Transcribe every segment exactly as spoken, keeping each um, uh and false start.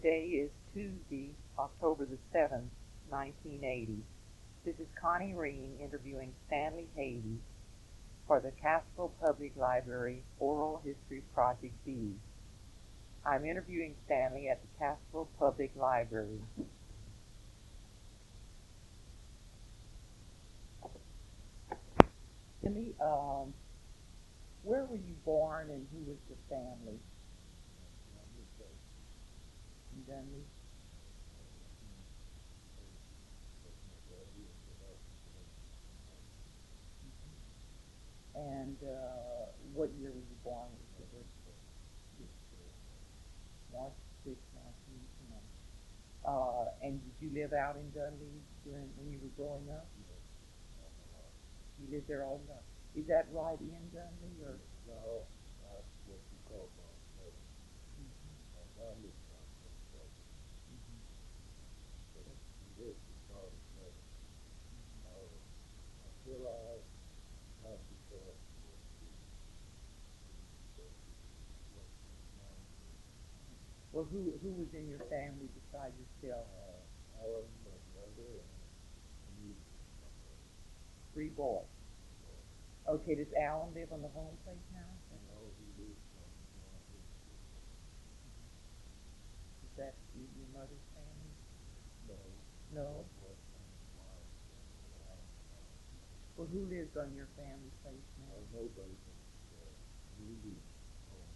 Today is Tuesday, October the seventh, nineteen eighty. This is Connie Reen interviewing Stanley Havey for the Castro Public Library Oral History Project B. I'm interviewing Stanley at the Castro Public Library. Stanley, um, where were you born and who was your family? In Dunley. And uh, what year were you born? March sixth, nineteen ten. Uh, and did you live out in Dudley during when you were growing up? You lived there all the time. Is that right in Dudley or? No, that's what you call Mount Pleasant. Mm-hmm. My family's not from Pleasant, Mm-hmm. but we lived in Mount Pleasant. Uh, until I had to cross the street, so what nine years. Well, who who was in your family besides yourself? Uh, Alan, my brother, and me, my brother. Three boys. Okay, does Alan live on the home place now? You know, he lives on John Hinckley. Is that your mother's family? No. No. That was my wife's family, Alan's wife. Well, who lives on your family place now? Uh, nobody but uh, Rudy home.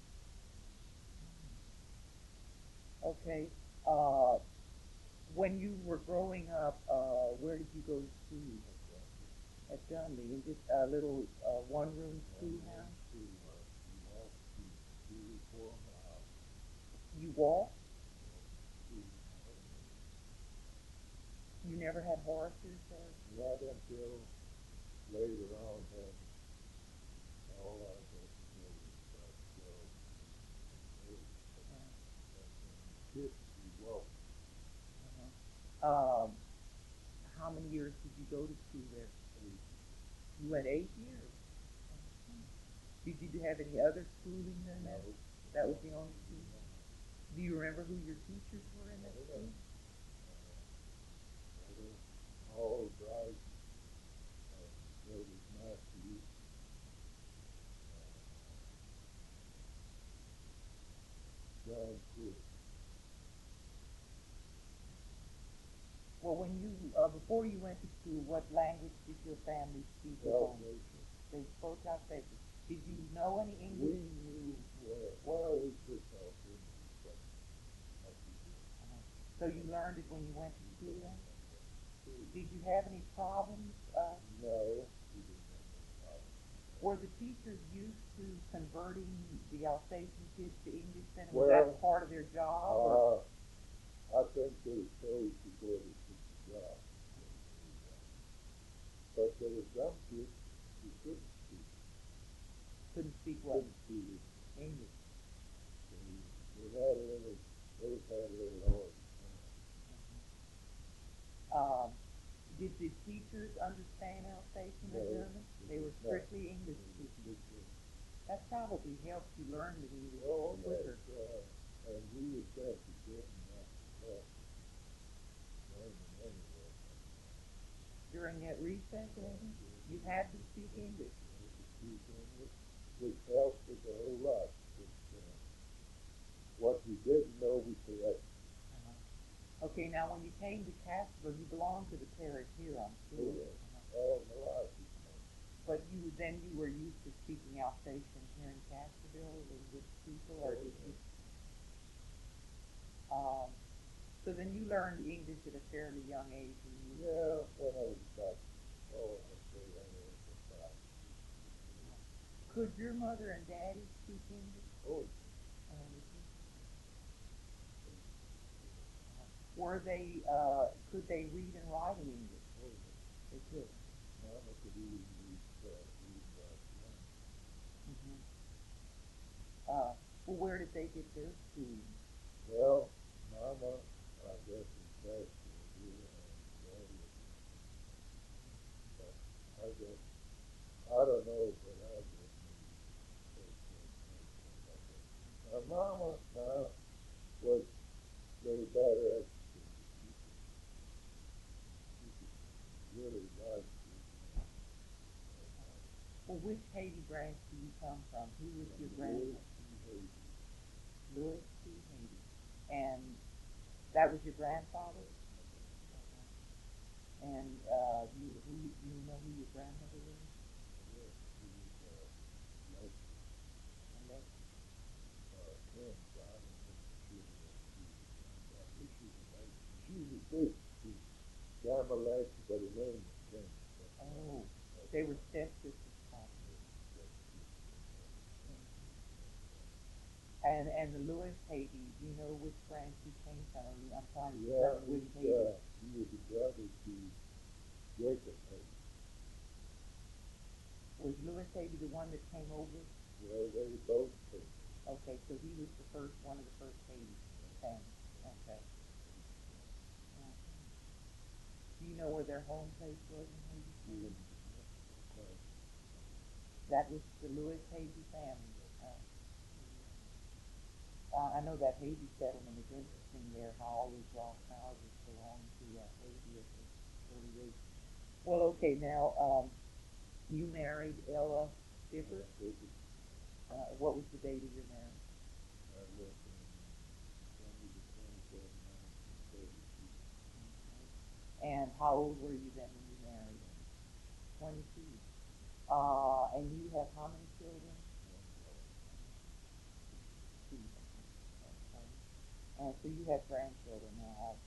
Okay. Uh, when you were growing up, uh, where did you go to school? At Dudley. Is it a little uh, one-room schoolhouse? School, uh, you walk to school four miles. You walked? School. You never had horses or? Not until later on when all I got to know was about twelve and eight. But as a kid, we walked. Uh-huh. Um, how many years did you go to school there? Eight. You went eight years. Did you have any other schooling than that? No. That was the only school? Do you remember who your teachers were in that school? Brother Paul Bright, uh, Brothers Matthew, uh, John Quick. Well, when you, uh, before you went to school, what language did your family speak at home? Alsatian. They spoke Alsatian. Did you know any We English? knew, well, well, we could talk English, but not too good. Uh-huh. So you learned it when you went to school then? School. Did you have any problems? Uh, No, we didn't have no problem. were the teachers used to converting the Alsatian kids to English then? Was that Well, part of their job? or? Uh, I think they chose to go to the job. But there were some kids who couldn't speak, Couldn't speak what? couldn't speak it. English. They, they had a little, those had a little hard time. Um, did the teachers understand Alsatian No, or German? They were not. strictly English They were speaking. strictly- That probably helped you learn the English Oh, quicker. yes, uh, and we were sent to Britain after class. Learning anyway. During that recess, Eddie, you had to speak English. Speak English, which helped us a whole lot. Because, uh, what we didn't know, we corrected. Uh-huh. Okay, now when you came to Castro, you belonged to the parish here, I'm sure. Oh, yes. Uh-huh. All my life we know. But you then you were used to speaking Alsatian here in Castroville with people, or did you? Um, so then you learned English at a fairly young age. And you, Yeah, when I was about, oh, I'd say I was about. Could your mother and daddy speak English? Oh, Uh, were they? Uh, could they read and write in English? oh, yes. They could. Mama could even read, uh, read that one. Mm-hmm. Uh, well, where did they get their schooling? Well, Mama, I guess, was best here, and Daddy was. But I guess, I don't know, but I guess maybe first grade, second grade, I guess. My mama, uh, was Well, which Haiti branch do you come from? Who was your Louis grandfather? P. Haiti. Louis P. Haiti. And that was your grandfather? And uh, you who you know who your grandmother was? Yes, he was, uh, like, Alexis. uh, Kim, so I don't know for sure that she was, I think she was like, she was a big, she, Gamma Lexi, but her name was Kim. That's why- Oh, that's they were why- stepsisters, possibly. that's just, uh, And and the Louis Haiti, do you know which branch he came from? I mean, I'm trying to Yeah, determine which he's, Haiti. uh, he was a brother to Jacob Haiti. Was Louis Haiti the one that came over? Well, they both came. Okay, so he was the first, one of the first Haiti families. Okay. Uh, Do you know where their home place was in Haiti? He was, uh, That was the Louis Haiti family. Uh, uh, I know that Haiti settlement is interesting there, how all those rock houses belong to uh, Haiti at the early days. Well, okay, now, um, you married Ella Stifford. Uh, what was the date of your marriage? I was in December the twenty-third, nineteen thirty-two. Okay. And how old were you then when you married? twenty-two. Uh, and you have how many children? Two. Okay. And so you have grandchildren now also.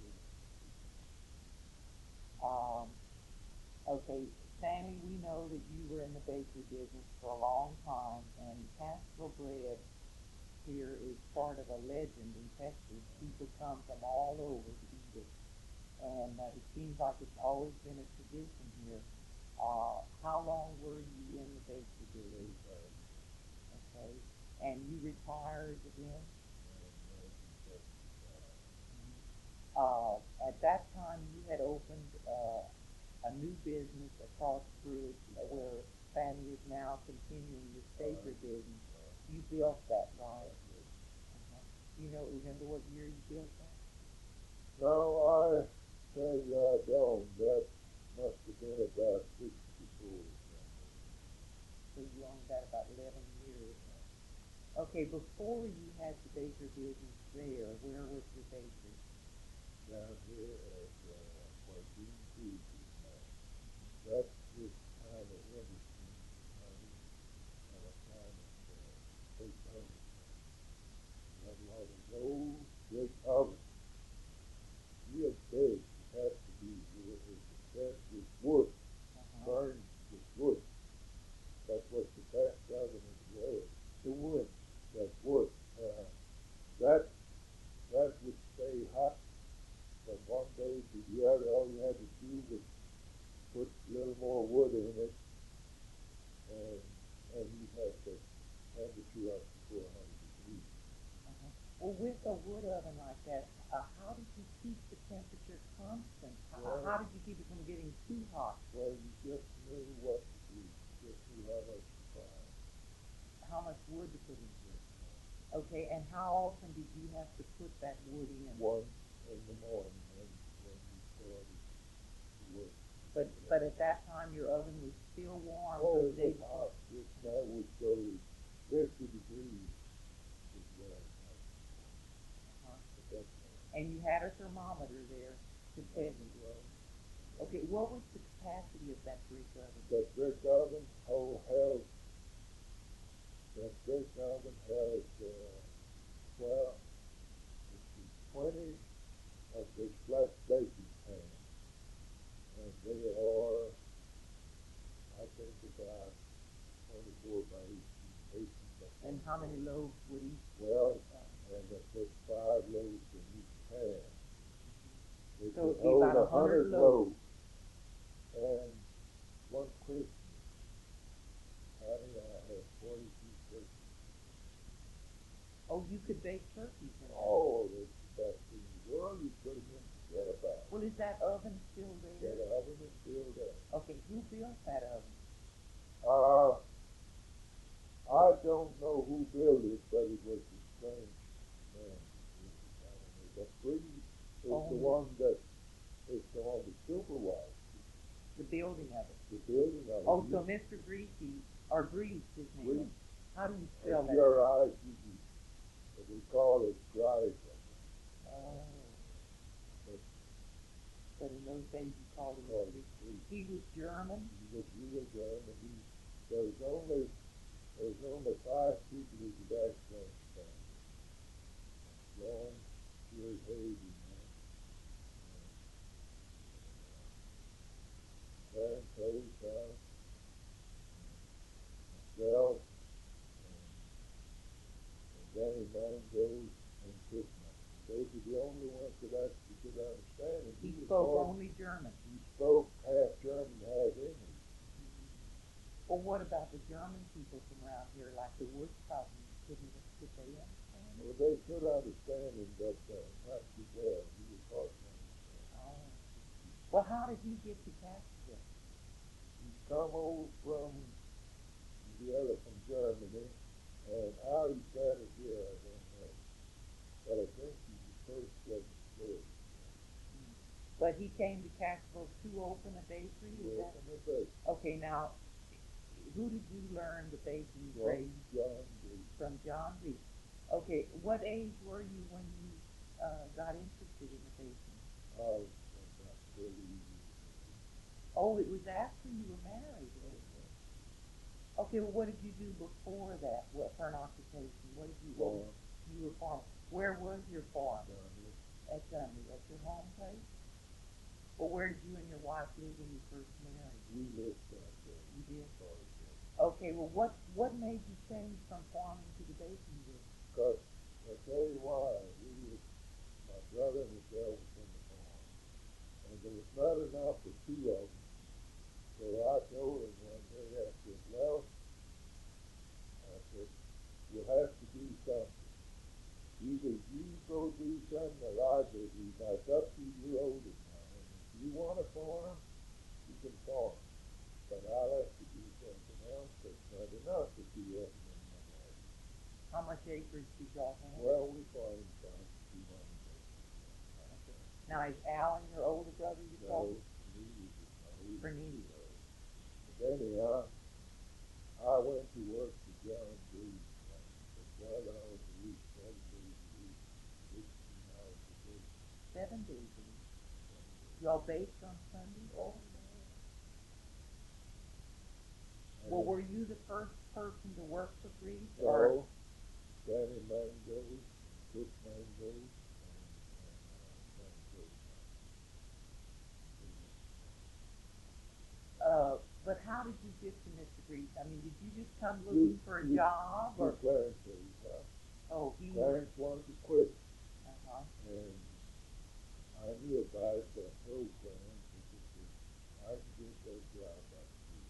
Um, okay, Sammy, we know that you were in the bakery business for a long time, and Castro bread here is part of a legend in Texas. People come from all over to eat it, and uh, it seems like it's always been a tradition here. Uh, how long were you in the bakery business? Okay, and you retired when? Uh, at that time, you had opened uh, a new business across Bridge uh, where Fannie is now continuing this bakery business. You built that, right? Uh-huh. Do you know, remember what year you built that? No, I tell you, I don't. That must have been about sixty-four. So you owned that about eleven years. Okay, before you had the bakery business there, where was your bakery? Down here at uh, where Dean Cruz is now. That's just kind of interesting. Honey, at a time of uh, big ovens. We had a lot of those big ovens. Real big. It has to be. It was set with wood. Uh-huh. Burned with wood. That's what the best oven is was. The wood. That wood. Uh, that that would stay hot from one day to the other. All you had to do was put a little more wood in it, and and you had the temperature up to four hundred degrees. Uh-huh. Well, with a wood oven like that, uh, how did you keep the temperature constant? How, Well, how did you keep it from getting too hot? Well, you just knew what to do. You just knew how much to buy. How much wood to put in? Okay, and how often did you have to put that wood in? One in the morning when when you started to work. But but at that time your oven was still warm. Oh, the it day was hot. It, that would go fifty degrees is what I like. Uh-huh. But that's all. And you had a thermometer there to test. Well, Okay, what was the capacity of that brick oven? that brick oven whole held, that brick oven held, uh, well, let's see, twenty of those flat baking pans. And they are, I think, about twenty-four by eighteen, eighteen by And how many loaves would each? Well, Uh, and they put five loaves in each pan. They So could it'd be hold about a a hundred hundred loaves. And one Christmas, honey, I had forty-two turkeys. oh, you could bake turkeys in that. Oh, that's the best thing in the world. You couldn't even forget about it. Well, is that oven still there? That oven is still there. Okay, who built that oven? Uh, I don't know who built it, but it was a strange man. I don't know. But Bree is Oh. the one that is the one that supervised The building of it. the building of it. Oh, He So Mister Greasy, or Grease, his name. Grease. How do you spell that? G R I C E. But we call it Greif. Oh. But, but in those days you called him called Grease. Grease. He was German? He was real German. He, there was only, there was only five people who could actually understand him. John Stuart Hayden, Clarence Hosehouse, myself, and, and Danny Mangoes, and Chris Mangoes. Those are the only ones that actually could understand him. He was spoke hard. only German. He spoke half German, half English. Well, what about the German people from around here, like the Woodstock? Couldn't could they understand him? Well, they could understand him, but uh, not too well. He was hard to understand. Oh. Well, how did he get to Castroville? He come over from the other from Germany, and how he started here, I don't know. But I think he's the first of the story. But he came to Castroville to open a bakery? Is that? Open the bakery. Okay, now, who did you learn the baking From trade? John Grease. From John Grease. Okay, what age were you when you uh, got interested in the baking? I was about thirty years Oh, it was after you were married. old. Okay, well, what did you do before that? What for an occupation? What did you? Farm. You were farm. Where was your farm? Dunley. At Dunley. At your home place? Well, where did you and your wife live when you first married? We lived out there. You did? Part of it. Okay, well, what what made you change from farming to the baking business? Because I'll tell you why. We was, my brother and myself was in the farm, and there was not enough for two of them. So I told him one day, I said, well, I said, you'll have to do something. Either you go do something or I go do something. It's up to you. You're older now. And if you want to farm, you can farm. But I'll have to do something else. That's not enough for two of them in my life. How much acreage did y'all have? Well, we farmed about two hundred acres. Okay. Now, is Alan your older brother you No, called? Needy was my older Bernice. brother. But anyhow, I went to work for John Grease. For twelve hours a week, seven days a week, sixteen hours a day. Seven days a week. Y'all baked on Sunday? Oh, Well, were you the first person to work for Grease? Or no, Danny Mangoes, Chris Mangoes, and, and uh, Frank Hosehouse. Uh, but how did you get to Mister Grease? I mean, did you just come looking You- for a you- job? Or Clarence Hosehouse. oh, he Clarence wanted to quit, uh-huh. and I knew about it, but I told Clarence, I said, I can get that job out of you.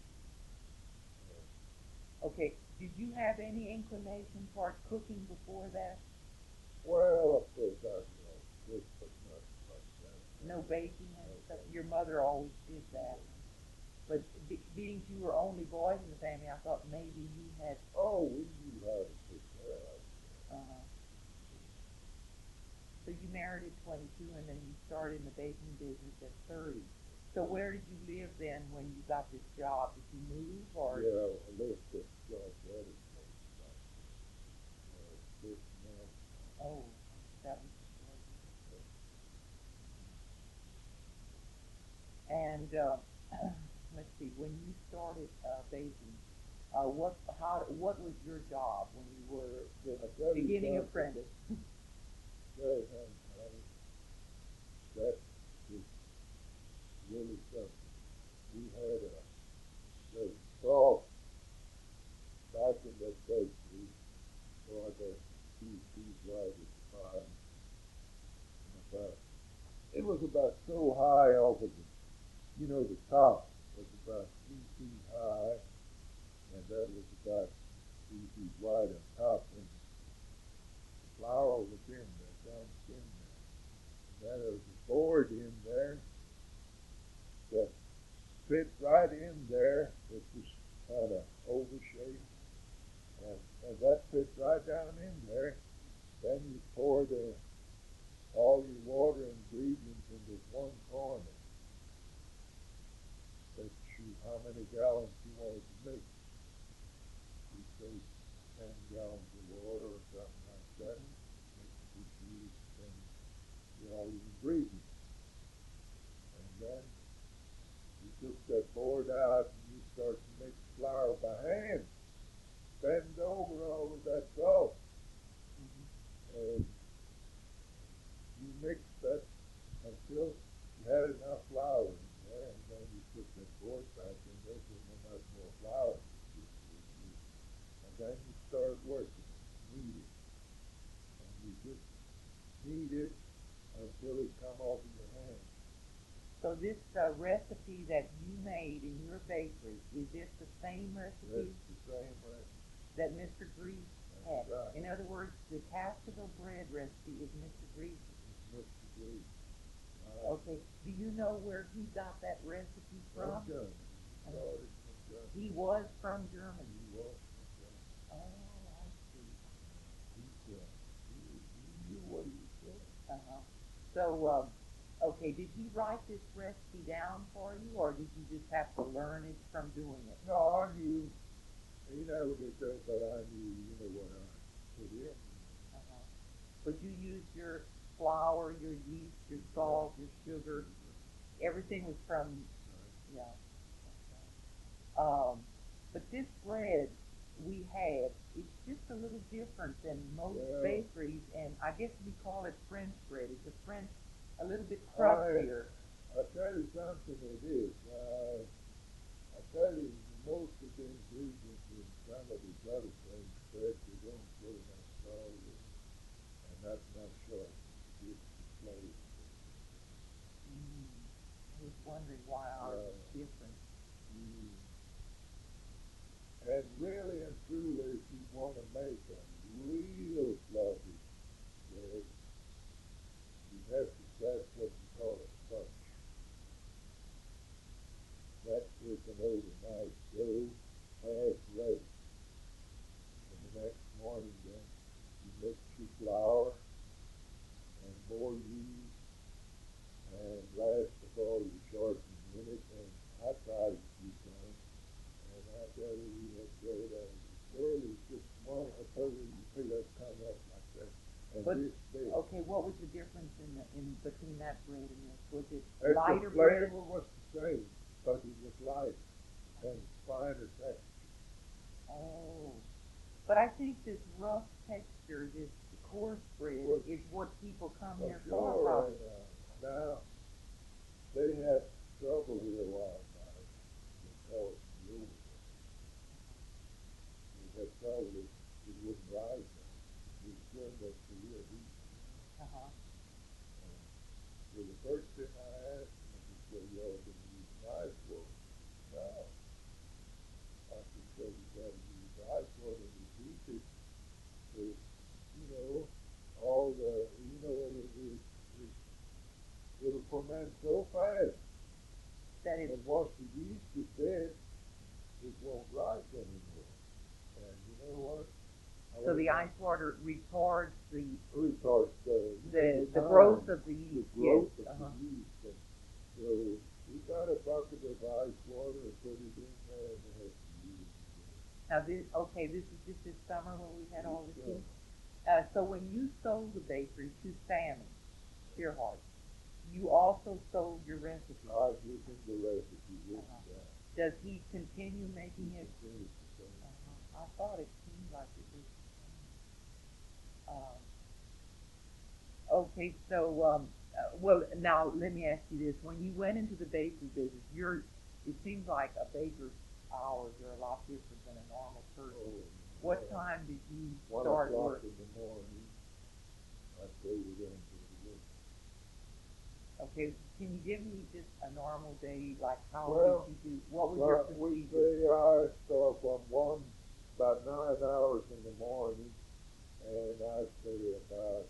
Okay, did you have any inclination toward cooking before that? Well, of course I know cook, but not like that. No baking and No stuff? baking. Your mother always did that. But be- being you were only boys in the family, I thought maybe you had, Oh, we knew how to cook that. uh, so you married at twenty-two and then you started in the baking business at thirty. So where did you live then when you got this job? Did you move or? Yeah, I lived at Josh Eddie's place back there. Uh, Fifth Mill. Oh, that was before you. And, uh, let's see, when you started, uh, baking, uh, what, how, what was your job when you were the I tell you beginning something. apprentice? Say, honey, honey, that was really something. We had a, the salt back in that bakery, so I got two feet right at the bottom. And about, it was about so high over the, you know, the top was about three feet high, and that was about three feet wide on top, and the flour was in there, dumped in there. And then there was a board in there that fit right in there. It was kind of oval shaped, and, and that fit right down in there. Then you pour the all your water ingredients in this one corner. That you how many gallons you want to knead it until it come off of your hand. So this uh, recipe that you made in your bakery, is this the same That's recipe the same recipe. that Mister Grease had? That's right. In other words, the Castroville bread recipe is Mister Grease's. It's Mister Grease. Uh, Okay, do you know where he got that recipe From from? Germany. He started from Germany. He was from Germany. He was from Germany. Oh, I see. He, uh, he, he knew what he was doing. Uh-huh. So, um, okay, did he write this recipe down for you, or did you just have to learn it from doing it? No, I knew. He never did that, but I knew, you know, what I put in. Uh-huh. But you used your flour, your yeast, your salt, your sugar. Everything was from, yeah. Okay. Um, but this bread we had, it's just a little different than most Well, bakeries, and I guess we call it French bread. It's a French, a little bit I, crustier. I tell you something, it is. Uh, I tell you, most of the ingredients in some of these other things, bread, they don't put enough salt in, and not enough sugar to get the flavor. Mm. I was wondering why ours Uh, is different. Mm. And really and truly, if you want to make a real fluffy bread, you have to set what you call a fudge. That is an overnight dough, half ready. And the next morning, then you mix your flour and more yeast, and last of all, you shortening in it. And I tried a few times, and I tell you, we had bread out of this world. It's just one, I told you, you see that come up like that. And But, this big. okay, what was the difference in the, in between that bread and this? Was it And lighter the bread? flavor was the same, but it was lighter and finer texture. Oh, but I think this rough texture, this coarse bread, Well, is what people come For here for. sure, Probably. and, uh, now, they had trouble here a while back because of the overdose. They had trouble, it, it wouldn't rise up. It was good up to real heat. Uh-huh. And so the first thing I asked them, I said, well, y'all gonna use ice water? No. I said, so we gotta use ice water to heat it. So, you know, all the, you know, it, it, it, it'll ferment so fast. That is, And once the yeast is dead, it won't rise anymore. And you know what? I so the went ice water retards the retards the the, the time, growth of the the yeast. growth Yes. of Uh-huh. the yeast. And so we got a bucket of ice water and put it in there and they had to use it. Now this, okay, this is just this summer when we had all this So, heat. Uh, so when you sold the bakery to Sammy Shearhart, you also sold your recipe. I give him the recipe written Uh-huh. down. Does he continue making He it? continues to say, Uh-huh. I thought it seemed like it was. Um, okay, so um, uh, well, now let me ask you this: when you went into the bakery business, you're it seems like a baker's hours are a lot different than a normal person. oh, What uh, time did you one start o'clock work? in the morning, I say we're going to the work. Okay, can you give me just a normal day? Like how Well, did you do? What was Well, your we procedure? say I start from one, about nine hours in the morning, and I stay about,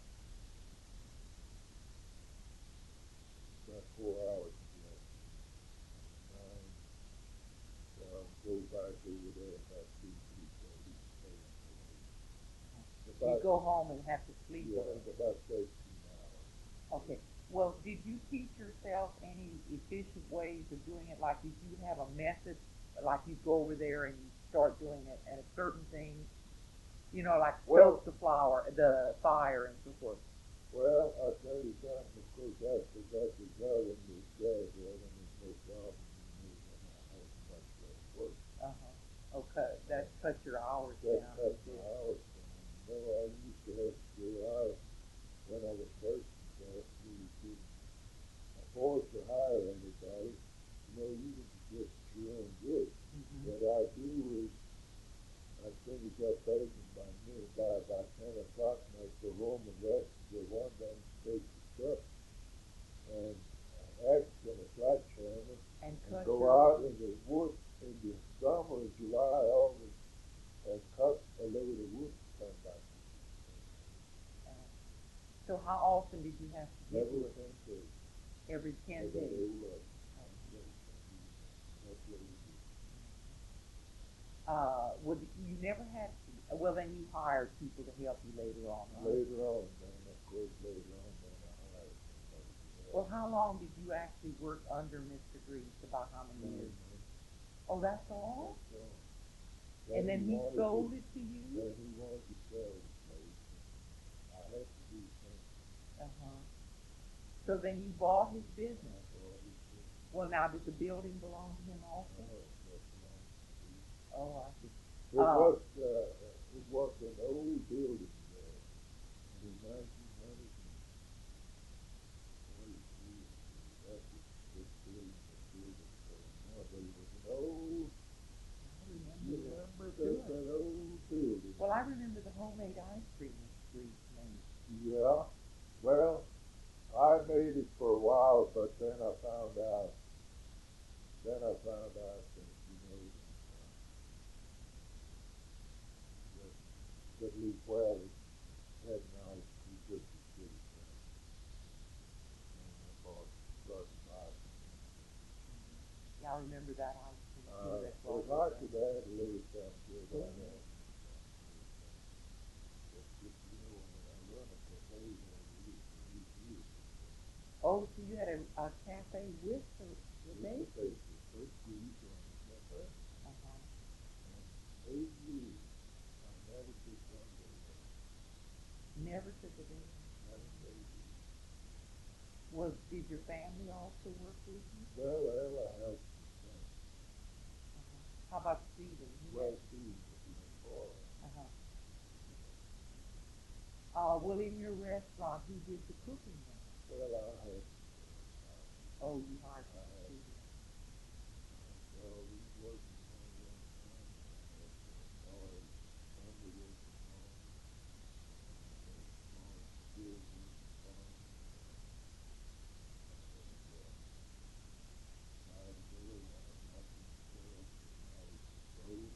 about four hours in the afternoon. Nine, so I'll go back over there about two, three thirty, stay until eight. You About, go home and have to sleep a yeah, little bit. about thirteen hours. Okay. Well, did you teach yourself any efficient ways of doing it? Like, did you have a method? Like, you go over there and you start doing it at a certain thing, you know, like Well- stoke the flour, the fire, and so forth. Well, I'll tell you something, of course, after that's the oven, the gas oven, there's no problem, you know, when I have much less work. Uh huh. Okay, that cuts your hours That down. cut my hours down. You know, I used to have to go out when I was first involved. We couldn't afford to hire anybody. You know, you can just your own good. Mm-hmm. What I do is I finish up baking by noon, by about ten o'clock, and I go home and rest. Go one, then often did you have to get Every to it? ten days. Every ten I got days. eight left. That's what we do. Uh, would you never had? Well, then you hired people to help you later on, right? Later on, then of course later on, then I hired somebody to help. Well, how long did you actually work under Mister Grease? About how many Nine years? months. Oh, that's all. That's all. And then he wanted sold to, it to you. Then he wanted to sell the place. I had to do something. Uh huh. So then you bought his business. All these things. Well, now does the building belong to him also? No, that belongs to me. Oh, I see. It Uh, was, uh, it was an old building there in nineteen hundred and forty-three. That's what this building was built for. No, but it was an old, I remember you the remember that, sure. that old building? Well, I remember the homemade ice cream Mister Grease made. Yeah, well, I made it for a while, but then I found out, then I found out that, you know, uh, that Dudley Wells had an ice cream just as good as that. And I bought, started buying it. Yeah, I remember that ice cream too. Uh, That's if all. I could add a little something to it, Go I'd ahead. add a little something to it. But just, you know, when I run a cafe there, it is very good. Oh, so you had a, a cafe with the, the It's bakery? a bakery, first Grease on the cafe. Uh-huh. And eight years, I never took one day off. Never took a day. Not a day. Was did your family also work with you? Well, Ella helped me some. Uh-huh. How about Stephen? He Well, had- Steve was in the bar. uh-huh. Uh, well, in your restaurant, who did the cooking then? Well, I had, Oh, you hired I had, Stephen. well, we worked in one of them times. I had uh, Laurie Underwood from home. I had Lawrence Gilbert from home. And, uh, I had a girl, I had Matthew Carroll from Alice Road.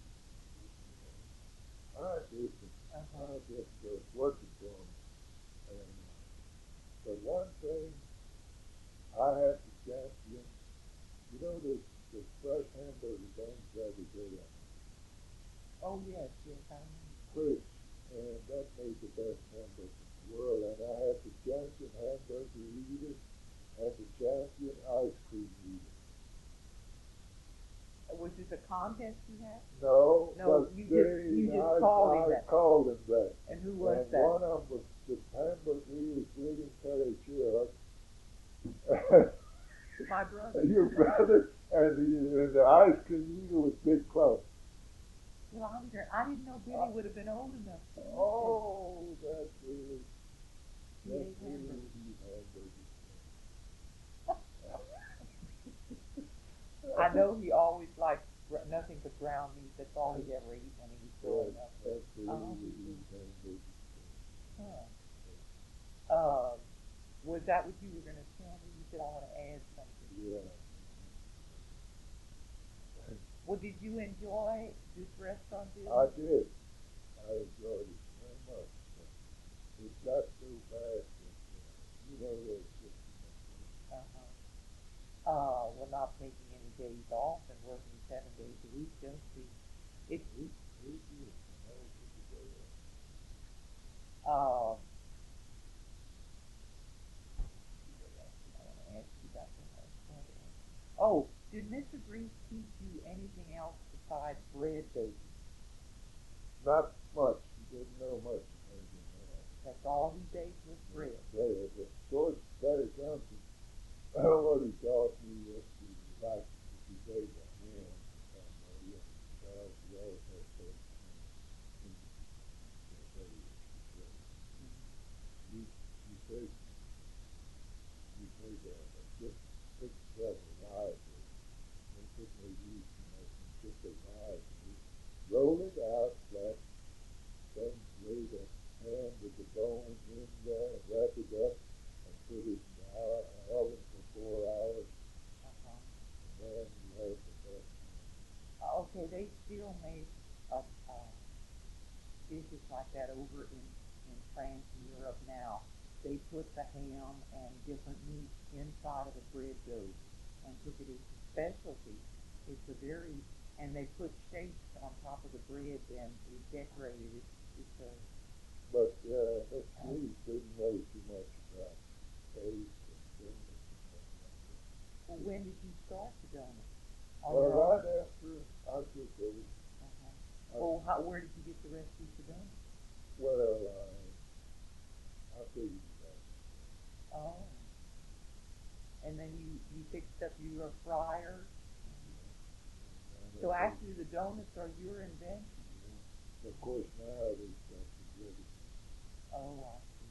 I just, Uh-huh. I just was working for him. And, uh, but one thing, I had to champion, you know, the, the fresh hamburger buns every day I make. Oh, yes, yes, I remember. Crisp, and that made the best hamburger in the world. And I had the champion hamburger eater and the champion ice cream eater. Was this a contest you had? No, No, but you just- they, you just I, called him I that. called him that. And who was And that? one of them was the hamburger eater, William Perry Schuck. My brother. Your brother, and the, and the ice cream eater was Big Club. Well, I'm there. I didn't know Billy would have been old enough to eat Oh, that's really, He that's ate really hamburgers. eat hamburgers. this. I know he always liked gr- nothing but ground meat. That's all he'd ever eat when he was growing Yes, up. that's really Oh, eat hamburgers. Huh. Um, was that what you were going to tell me? You said I want to add something. Yeah. Well, did you enjoy this restaurant business? I did. I enjoyed it very much. But it got so bad that, uh, you know, there's just enough. Uh-huh. Uh, well, not taking any days off and working seven days a week does seem, it's, Eight, eight years, I never took a day off. uh, what else did I want to ask you about the restaurant? Oh, did Mister Grease teach you anything else besides bread baking? Not much. He didn't know much more than that. That's all he baked was bread. Bread. Of course, Barry Johnson, what he taught me was to like if you bake a ham for somebody, and well, you always have to bake ham in the cafe if you bake. You, you take, you take a, a just pick yourself a live bread. Don't put no yeast in it, and just a live bread. Roll it out flat, then lay the ham with the bone in there, wrap it up, and put it in the ho- oven for four hours, Uh-huh. and then you have the best ham. Uh, okay, they still make uh, uh, dishes like that over in, in France and Europe now. they put the ham and different meats inside of a bread dough and cook it. It's a specialty. It's a very, and they put shapes on top of the bread and it decorated it. It's a, But, uh, Miss Lee didn't know too much about cakes and donuts and stuff like that. well, when did you start the donut? On Well, your own? right after I took over, Uh-huh. I, Well, how, where did you get the recipe for donuts? well, I, I figured it out. Oh. And then you, you fixed up your fryer. And So I think, actually the donuts are your invention. yeah, of course, now they've got the ready, Oh, I see.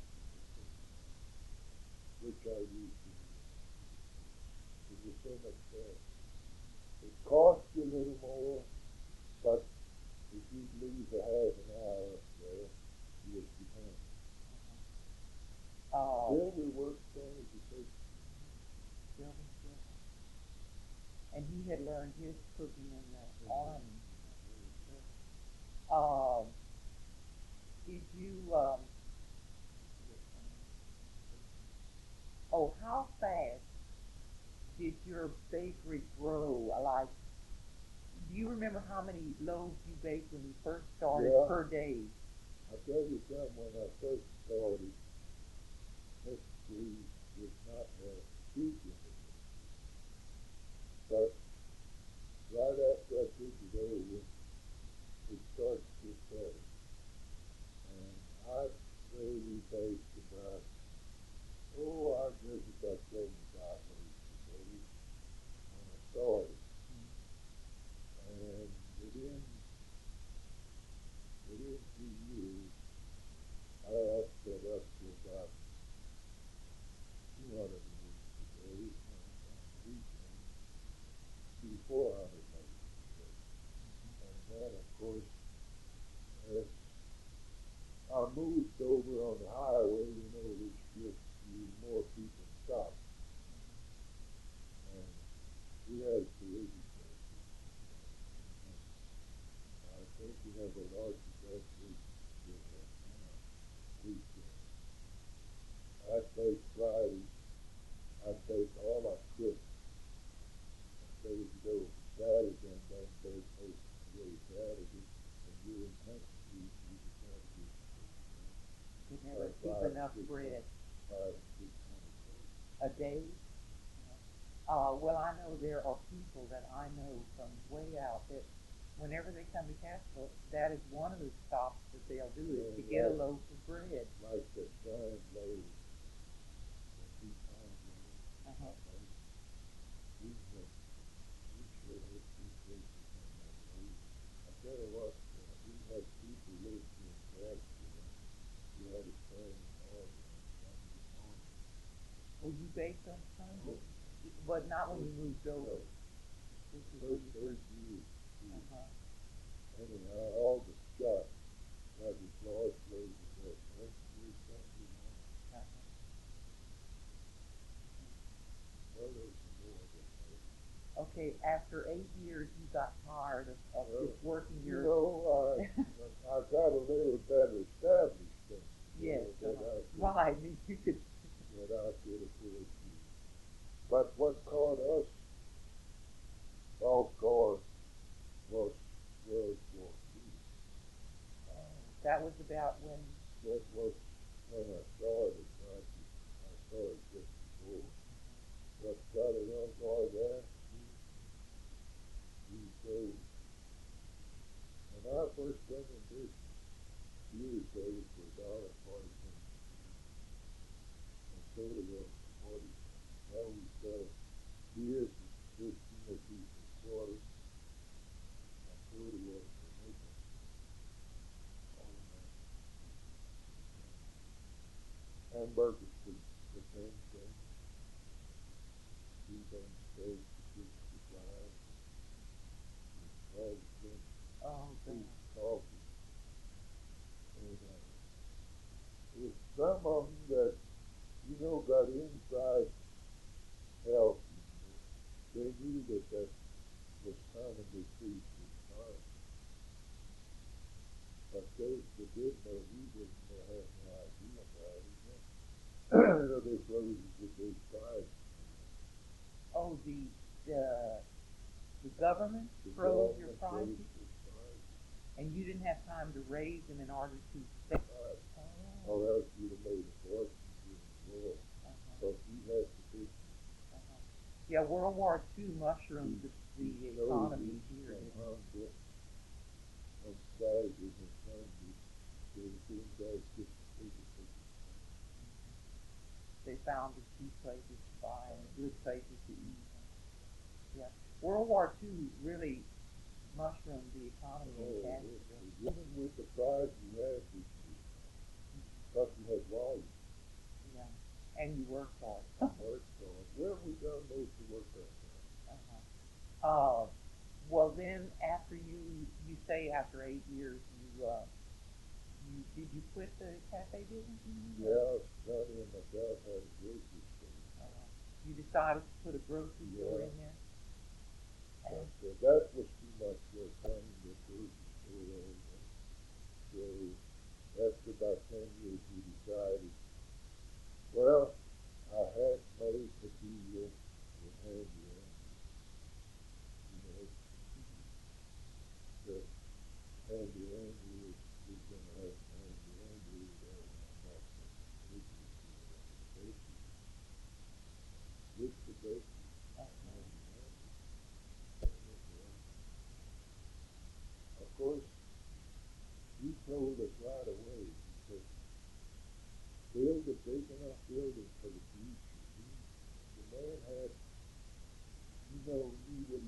which I used to do. It was so much better. It cost you a little more, but if you leave a half an hour there, you'd be home. Uh, Silver worked on it to take. Sylvan Silver. And he had learned his cooking in the army. Um, did you, um, oh, how fast did your bakery grow? Like, do you remember how many loaves you baked when you first started Yeah. per day? I'll tell you something, when I first started, Miss Lee did not have huge industry. But right after I took it over, it started to get better. And I'd say we baked about, oh, I guess about seventy-five loaves a day when I started. And within, within two years, I upped it up to about two hundred loaves a day, and on the weekend, to four hundred loaves a day. And then, of course, as I moved over on the highway, you know, which gives you more people stop. And we had a collision course. I think we have the largest accident we have now, weekend. I take Friday, I take all I could. I'm ready to go Saturday and don't bake most of the way Saturday. And during hunting season, you can try to get Could never Like keep five, enough six bread five, six hundred loaves. a day. Uh, well, I know there are people that I know from way out that whenever they come to Castro, that is one of the stops that they'll do is to get a loaf of bread. Like the giant loaves, the two pound loaves. Uh-huh. Like, we had, we sure had two places on that road. I tell you what, uh, we had people living in Castro. We had a friend in Oregon on Sunday morning. Well, you baked on Sunday, but not when you moved over. This is when First, you first first. year, we, Uh-huh. anyhow, August shot, got his large loaves of bread every Sunday morning. Uh-huh. Well, there was some more than that. Okay, after eight years, you got tired of, of Well, just working You your. know, I, I got a little better established then. Yes, you know, that uh-huh. I could, Right, you could. that I could afford to. But what caught us off guard was World War Two. Oh, that was about when. That was when I started, right? I started just before. What got us off guard there? We sold, when I first come in business, beer sold for a dollar forty cents. And soda was forty cents. Now we sell beer for fifteen or two for a quarter, and soda was for nickel. All of that. Hamburgers for for ten cents. T-bone steak for sixty-five. Twelve cents. Oh, Free God. coffee. And uh, there's some of them that, you know, got inside help. They knew that that was coming to increase the economy. But those that did know, we didn't know, have no idea about it. Yeah, they froze the big prize. Oh, the, the, the government The froze your government froze prices, the prize. and you didn't have time to raise them in order to spend? Right. Oh. Or else you'd have made a fortune during the war. Uh-huh. But you had to be. Uh-huh. Yeah, World War Two mushroomed the, the economy here. From Didn't it? Honda, on Saturdays and Sundays, they were doing that just to take it. They found the cheap places to buy and good places to eat. Yeah, World War Two really mushroomed the economy in Oh, Kansas. even with the prize you had, because you had volume. Yeah, and you worked hard. Worked hard. Where have we done most of the work right now? Uh-huh. Uh, well then, after you, you say after eight years, you, uh, you, did you quit the cafe business? Yeah, Sonny and my dad had a grocery store. Uh, you decided to put a grocery store Yeah. in there? But uh, that was too much work running the grocery store all day. So after about ten years, we decided, well, I had made the deal with Andy Andrews. You know, that Andy Andrews was going to have Andy Andrews there when I'm off the grocery store on the bakery. With the bakery. Uh-huh. Andy Andrews. Of course, he told us right away, he said, build a big enough building for the future. He, the man had, you know, knew what he